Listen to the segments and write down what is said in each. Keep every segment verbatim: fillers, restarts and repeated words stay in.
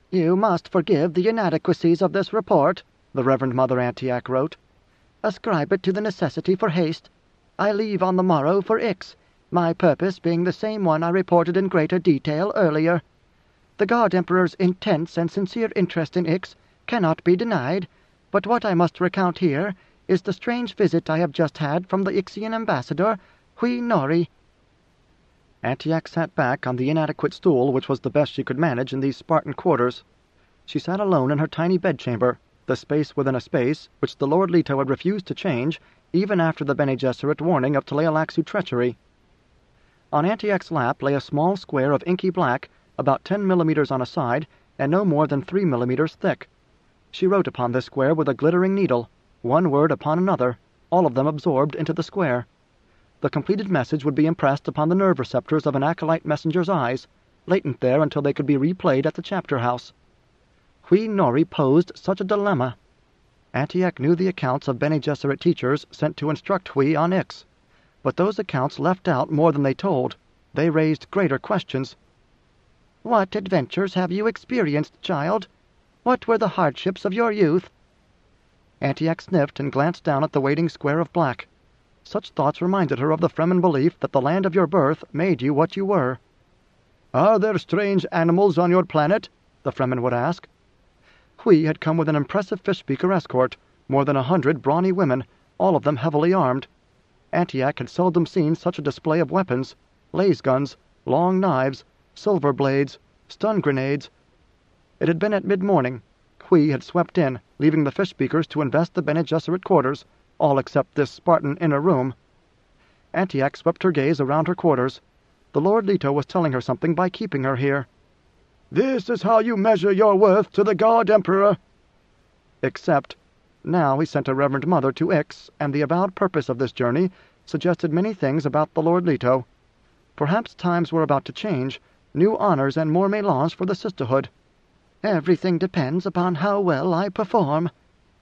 "You must forgive the inadequacies of this report," the Reverend Mother Antiac wrote. "Ascribe it to the necessity for haste. I leave on the morrow for Ix, my purpose being the same one I reported in greater detail earlier. The God Emperor's intense and sincere interest in Ix cannot be denied, but what I must recount here is the strange visit I have just had from the Ixian ambassador, Hui Nori." Antiac sat back on the inadequate stool which was the best she could manage in these Spartan quarters. She sat alone in her tiny bedchamber, the space within a space which the Lord Leto had refused to change even after the Bene Gesserit warning of Tleilaxu treachery. On Antiac's lap lay a small square of inky black, about ten millimeters on a side and no more than three millimeters thick. She wrote upon this square with a glittering needle, one word upon another, all of them absorbed into the square. The completed message would be impressed upon the nerve receptors of an acolyte messenger's eyes, latent there until they could be replayed at the chapter house. Hui Nori posed such a dilemma. Antiac knew the accounts of Bene Gesserit teachers sent to instruct Hui on Ix, but those accounts left out more than they told. They raised greater questions. "What adventures have you experienced, child? What were the hardships of your youth?" Antiac sniffed and glanced down at the waiting square of black. Such thoughts reminded her of the Fremen belief that the land of your birth made you what you were. "Are there strange animals on your planet?" the Fremen would ask. Hui had come with an impressive fish-speaker escort, more than a hundred brawny women, all of them heavily armed. Antiac had seldom seen such a display of weapons, laser guns, long knives, silver blades, stun grenades. It had been at mid-morning. Hui had swept in, leaving the fish-speakers to invest the Bene Gesserit quarters, all except this Spartan inner room. Antiac swept her gaze around her quarters. The Lord Leto was telling her something by keeping her here. "This is how you measure your worth to the God Emperor." Except, now he sent a Reverend Mother to Ix, and the avowed purpose of this journey suggested many things about the Lord Leto. Perhaps times were about to change, new honors and more melange for the sisterhood. "Everything depends upon how well I perform."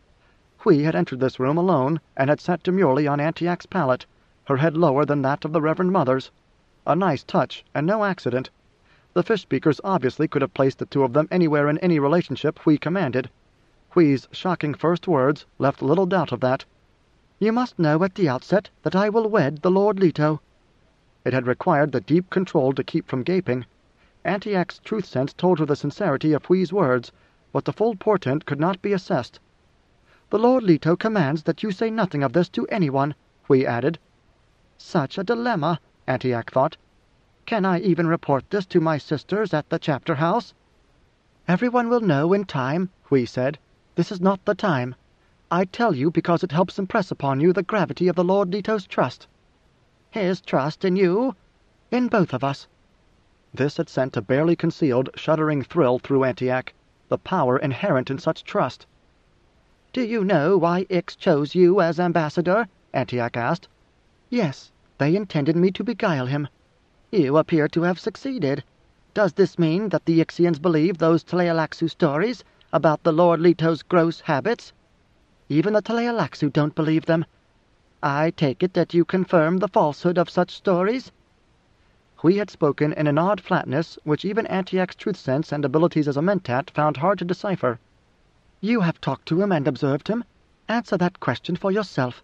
Hui had entered this room alone, and had sat demurely on Antiac's pallet, her head lower than that of the Reverend Mother's. A nice touch, and no accident. The fish-speakers obviously could have placed the two of them anywhere in any relationship Hui commanded. Hui's shocking first words left little doubt of that. "You must know at the outset that I will wed the Lord Leto." It had required the deep control to keep from gaping. Antiac's truth sense told her the sincerity of Hui's words, but the full portent could not be assessed. "The Lord Leto commands that you say nothing of this to anyone," Hui added. Such a dilemma, Antiac thought. Can I even report this to my sisters at the chapter house? "Everyone will know in time," Hui said. "This is not the time. I tell you because it helps impress upon you the gravity of the Lord Leto's trust." "His trust in you?" "In both of us." This had sent a barely concealed, shuddering thrill through Antiac, the power inherent in such trust. "Do you know why Ix chose you as ambassador?" Antiac asked. "Yes, they intended me to beguile him." "You appear to have succeeded. Does this mean that the Ixians believe those Tleilaxu stories about the Lord Leto's gross habits?" "Even the Tleilaxu don't believe them." "I take it that you confirm the falsehood of such stories?" Hui had spoken in an odd flatness which even Antiac's truth sense and abilities as a mentat found hard to decipher. "You have talked to him and observed him. Answer that question for yourself."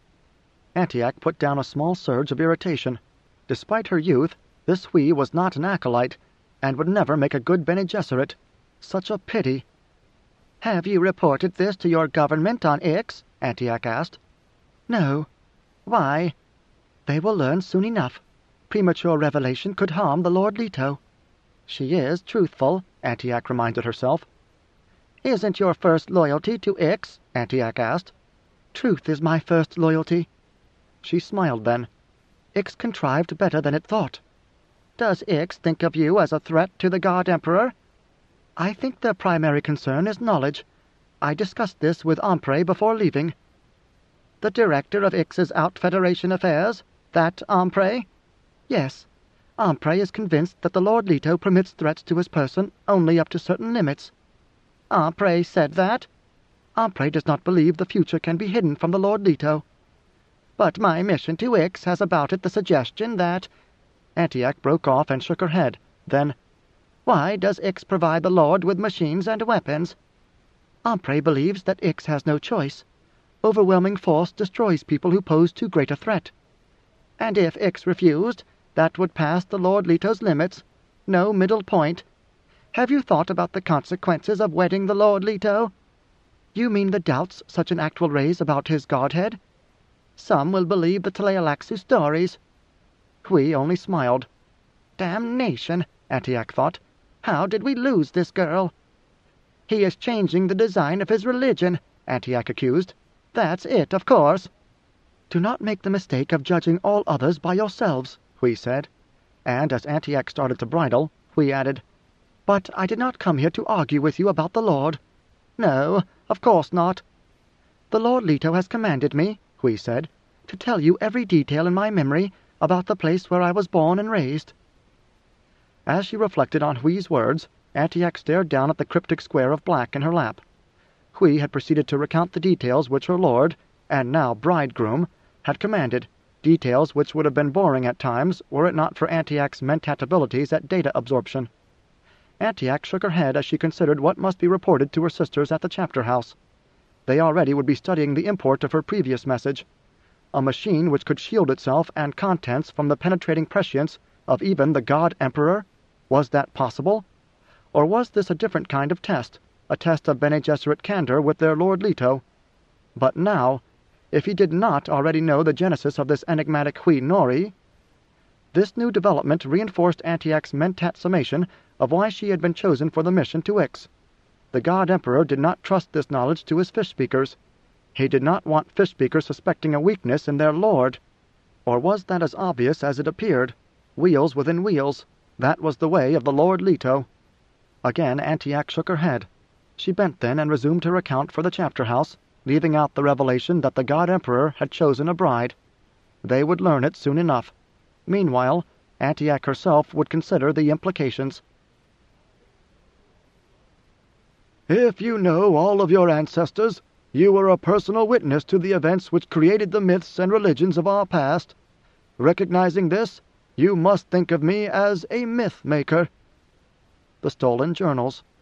Antiac put down a small surge of irritation. Despite her youth, this Hui was not an acolyte, and would never make a good Bene Gesserit. Such a pity. "Have you reported this to your government on Ix?" Antiac asked. "No." "Why?" "They will learn soon enough. Premature revelation could harm the Lord Leto." "She is truthful," Antiac reminded herself. "Isn't your first loyalty to Ix?" Antiac asked. "Truth is my first loyalty." She smiled then. "Ix contrived better than it thought." "Does Ix think of you as a threat to the God Emperor?" "I think their primary concern is knowledge. I discussed this with Ampre before leaving." "The director of Ix's out-federation affairs? That Ampre?" "Yes. Ampre is convinced that the Lord Leto permits threats to his person only up to certain limits." "Ampre said that?" "Ampre does not believe the future can be hidden from the Lord Leto." "But my mission to Ix has about it the suggestion that—" Antiac broke off and shook her head. Then, Why does Ix provide the Lord with machines and weapons? Ampre believes that Ix has no choice. Overwhelming force destroys people who pose too great a threat. And if Ix refused, that would pass the Lord Leto's limits. No middle point. Have you thought about the consequences of wedding the Lord Leto? You mean the doubts such an act will raise about his godhead? Some will believe the Tleilaxu stories. Hui only smiled. Damnation, Antioch thought. How did we lose this girl? He is changing the design of his religion, Antioch accused. That's it, of course. Do not make the mistake of judging all others by yourselves, Hui said. And as Antioch started to bridle, Hui added, But I did not come here to argue with you about the Lord. No, of course not. The Lord Leto has commanded me, Hui said, to tell you every detail in my memory about the place where I was born and raised. As she reflected on Hui's words, Antioch stared down at the cryptic square of black in her lap. Hui had proceeded to recount the details which her lord, and now bridegroom, had commanded, details which would have been boring at times were it not for Antioch's mentat abilities at data absorption. Antioch shook her head as she considered what must be reported to her sisters at the chapter house. They already would be studying the import of her previous message. A machine which could shield itself and contents from the penetrating prescience of even the God Emperor? Was that possible? Or was this a different kind of test, a test of Bene Gesserit candor with their Lord Leto? But now, if he did not already know the genesis of this enigmatic Hui Nori... This new development reinforced Antioch's mentat summation of why she had been chosen for the mission to Ix. The God Emperor did not trust this knowledge to his fish-speakers. He did not want fish-speakers suspecting a weakness in their lord. Or was that as obvious as it appeared? Wheels within wheels. That was the way of the Lord Leto. Again Antioch shook her head. She bent then and resumed her account for the chapter house, leaving out the revelation that the God Emperor had chosen a bride. They would learn it soon enough. Meanwhile, Antioch herself would consider the implications. If you know all of your ancestors, you are a personal witness to the events which created the myths and religions of our past. Recognizing this, you must think of me as a myth-maker. The Stolen Journals.